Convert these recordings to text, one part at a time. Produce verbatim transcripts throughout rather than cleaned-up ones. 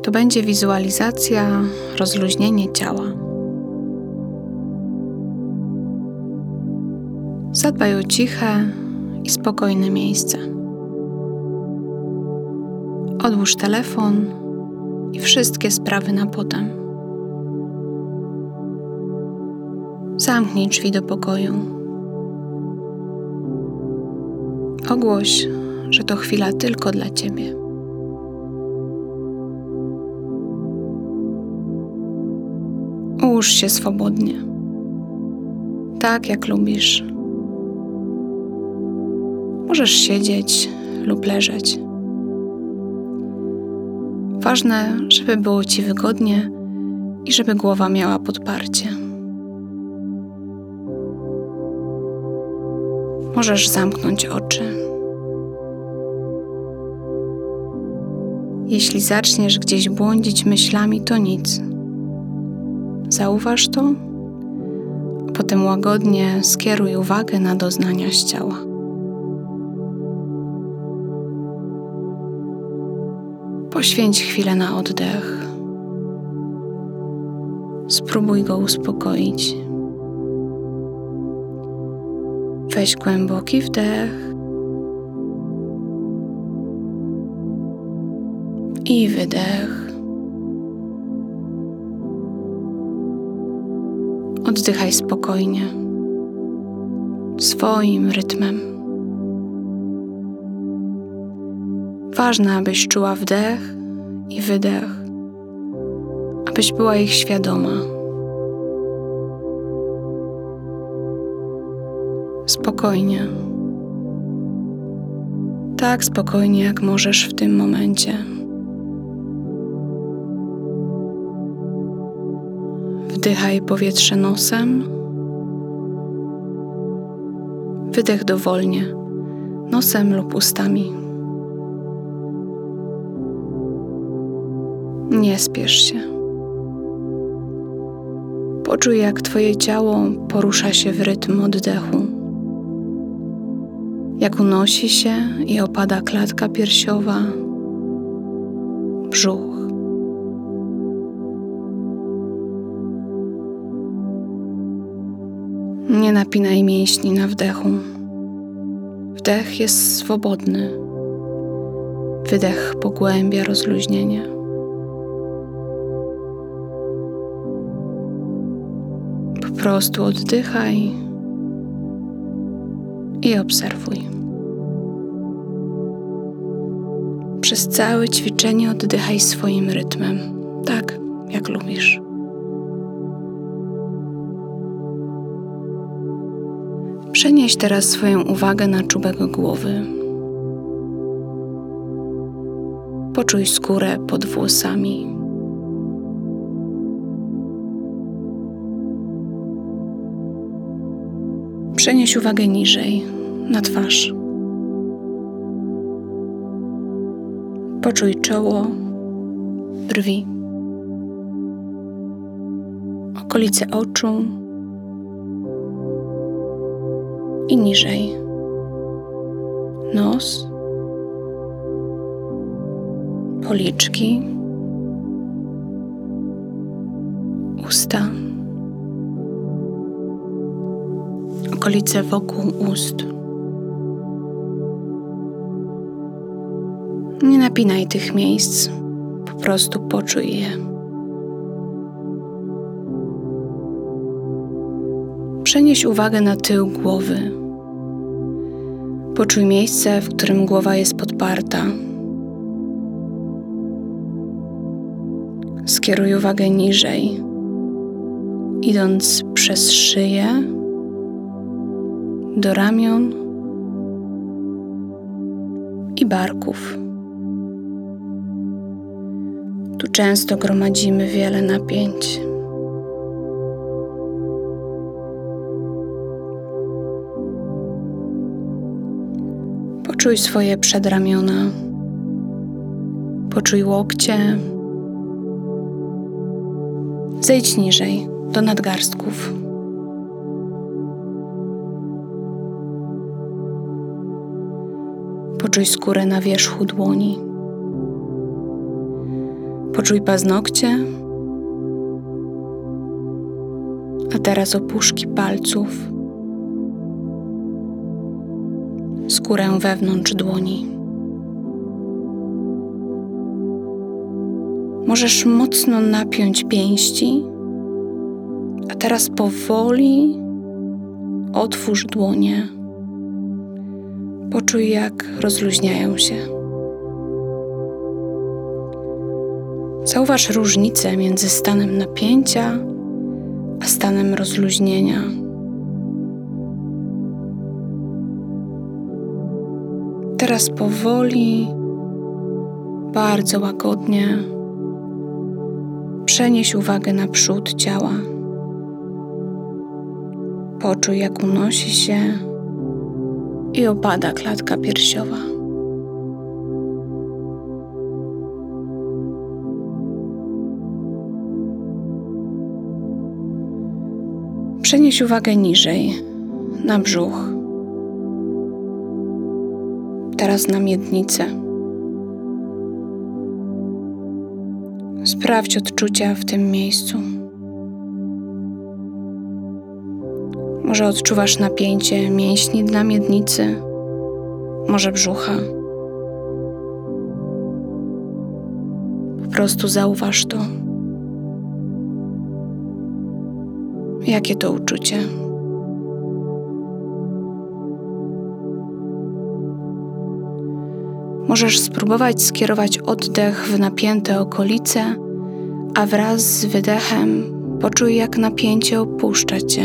To będzie wizualizacja, rozluźnienie ciała. Zadbaj o ciche i spokojne miejsce. Odłóż telefon i wszystkie sprawy na potem. Zamknij drzwi do pokoju. Ogłoś, że to chwila tylko dla Ciebie. Ułóż się swobodnie, tak jak lubisz. Możesz siedzieć lub leżeć. Ważne, żeby było Ci wygodnie i żeby głowa miała podparcie. Możesz zamknąć oczy. Jeśli zaczniesz gdzieś błądzić myślami, to nic. Zauważ to, a potem łagodnie skieruj uwagę na doznania z ciała. Poświęć chwilę na oddech. Spróbuj go uspokoić. Weź głęboki wdech i wydech. Oddychaj spokojnie, swoim rytmem. Ważne, abyś czuła wdech i wydech, abyś była ich świadoma. Spokojnie. Tak spokojnie, jak możesz w tym momencie. Wdychaj powietrze nosem. Wydech dowolnie, nosem lub ustami. Nie spiesz się. Poczuj, jak Twoje ciało porusza się w rytm oddechu. Jak unosi się i opada klatka piersiowa, brzuch. Nie napinaj mięśni na wdechu. Wdech jest swobodny. Wydech pogłębia rozluźnienie. Po prostu oddychaj i obserwuj. Przez całe ćwiczenie oddychaj swoim rytmem, tak jak lubisz. Przenieś teraz swoją uwagę na czubek głowy. Poczuj skórę pod włosami. Przenieś uwagę niżej, na twarz. Poczuj czoło, brwi, okolice oczu i niżej. Nos, policzki, usta, okolice wokół ust. Nie napinaj tych miejsc, po prostu poczuj je. Przenieś uwagę na tył głowy. Poczuj miejsce, w którym głowa jest podparta. Skieruj uwagę niżej, idąc przez szyję, do ramion i barków. Tu często gromadzimy wiele napięć. Poczuj swoje przedramiona. Poczuj łokcie. Zejdź niżej, do nadgarstków. Poczuj skórę na wierzchu dłoni. Poczuj paznokcie, a teraz opuszki palców, skórę wewnątrz dłoni. Możesz mocno napiąć pięści, a teraz powoli otwórz dłonie. Poczuj, jak rozluźniają się. Zauważ różnicę między stanem napięcia a stanem rozluźnienia. Teraz powoli, bardzo łagodnie przenieś uwagę na przód ciała. Poczuj, jak unosi się i opada klatka piersiowa. Przenieś uwagę niżej, na brzuch. Teraz na miednicę. Sprawdź odczucia w tym miejscu. Może odczuwasz napięcie mięśni dla miednicy, może brzucha. Po prostu zauważ to. Jakie to uczucie? Możesz spróbować skierować oddech w napięte okolice, a wraz z wydechem poczuj, jak napięcie opuszcza cię.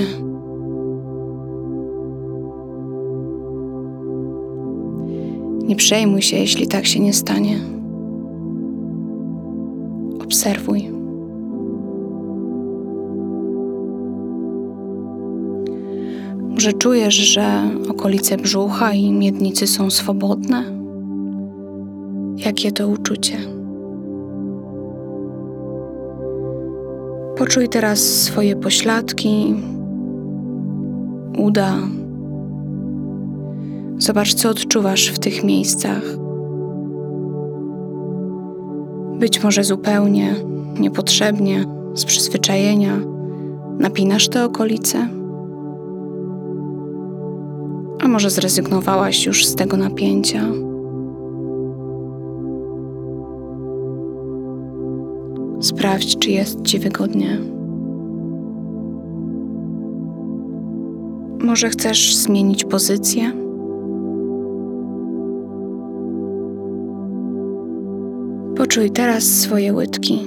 Nie przejmuj się, jeśli tak się nie stanie. Obserwuj. Może czujesz, że okolice brzucha i miednicy są swobodne? Jakie to uczucie? Poczuj teraz swoje pośladki, uda. Zobacz, co odczuwasz w tych miejscach. Być może zupełnie niepotrzebnie, z przyzwyczajenia, napinasz te okolice? A może zrezygnowałaś już z tego napięcia? Sprawdź, czy jest ci wygodnie. Może chcesz zmienić pozycję? Poczuj teraz swoje łydki.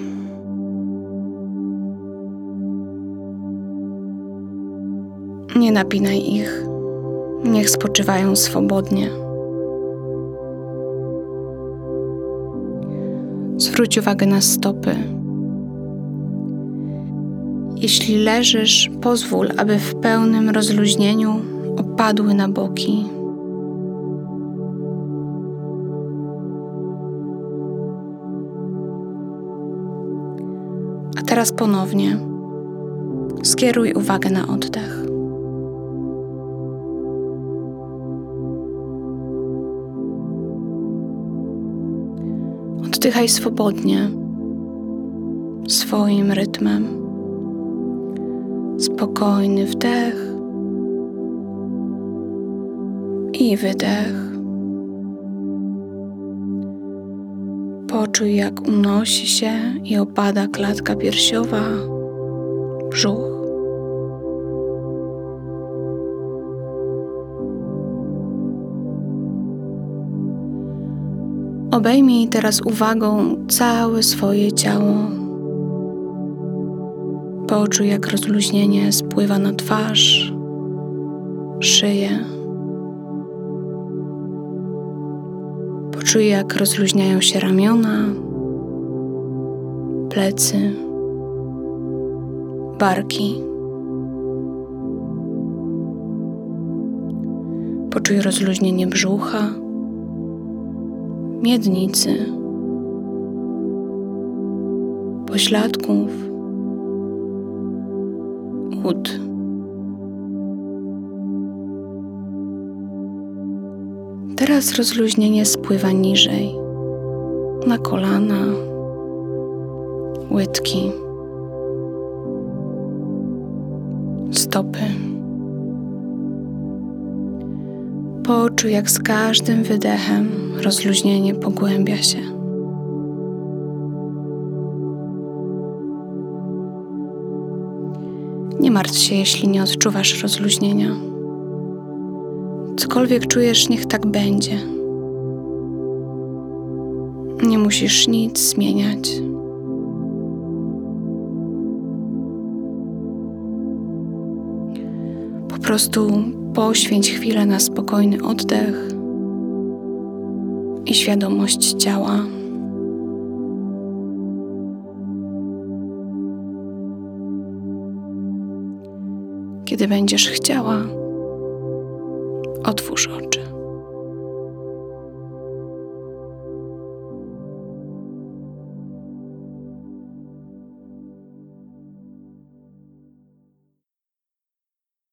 Nie napinaj ich. Niech spoczywają swobodnie. Zwróć uwagę na stopy. Jeśli leżysz, pozwól, aby w pełnym rozluźnieniu opadły na boki. A teraz ponownie skieruj uwagę na oddech. Oddychaj swobodnie, swoim rytmem. Spokojny wdech i wydech. Poczuj, jak unosi się i opada klatka piersiowa, brzuch. Obejmij teraz uwagą całe swoje ciało. Poczuj, jak rozluźnienie spływa na twarz, szyję. Poczuj, jak rozluźniają się ramiona, plecy, barki. Poczuj rozluźnienie brzucha, miednicy, pośladków, ud. Teraz rozluźnienie spływa niżej, na kolana, łydki, stopy. Poczuj, jak z każdym wydechem rozluźnienie pogłębia się. Nie martw się, jeśli nie odczuwasz rozluźnienia. Cokolwiek czujesz, niech tak będzie. Nie musisz nic zmieniać. Po prostu poświęć chwilę na spokojny oddech i świadomość ciała. Kiedy będziesz chciała, otwórz oczy.